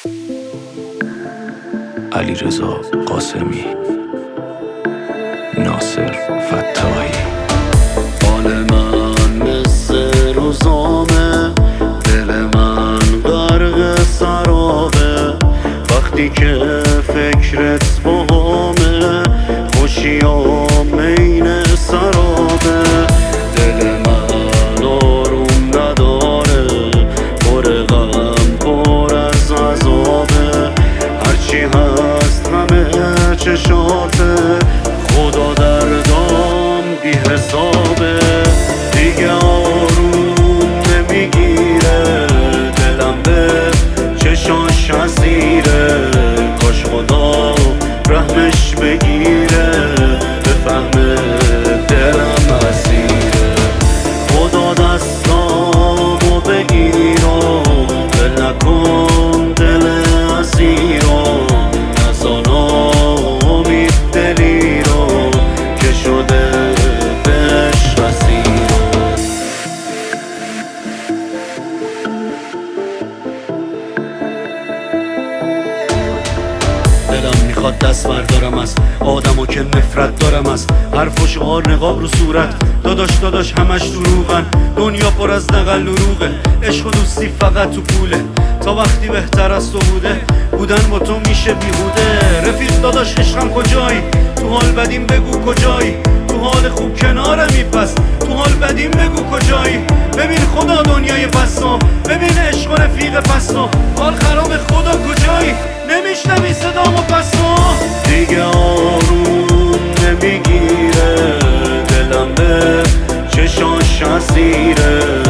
علیرضا قاسمی، ناصر فتاحی. حال من مثل روزامه، دل من غرق سرابه. وقتی که فکرت باهامه، خوشیام عین سرابه. دل من آروم نداره، پر غم پر از عذابه. هرچی هست همه چشاته، خدا دردام بی حسابه. دیگه آروم نمیگیره دلم، به چشاش اسیره. کاش خدا رحمش بگیره، بفهمه دلم اسیره. خدا دستامو بگیر و دل نکن دل اسیر رو. نزان امید دلی رو که شده بهش اسیر رو. دلم میخواد دست بردارم از آدمو که نفرت دارم، از حرف و شعار نقاب رو صورت. داداش همش دروغن، دنیا پر از دغل دروغه. عشق و دوستی فقط تو پوله، تا وقتی بهتر از تو بودن با تو میشه بیهوده. رفیق داداش عشقم کجایی؟ تو حال بدیم بگو کجایی؟ تو حال خوب کنارمی پس تو حال بدیم بگو کجایی؟ ببین خدا دنیای پستا، ببین عشق و رفیق پستا. حال خراب خدا کجایی؟ نمیشنوی صدامو پستا. دیگه آروم نمیگیره دلم، به چشاش اسیره.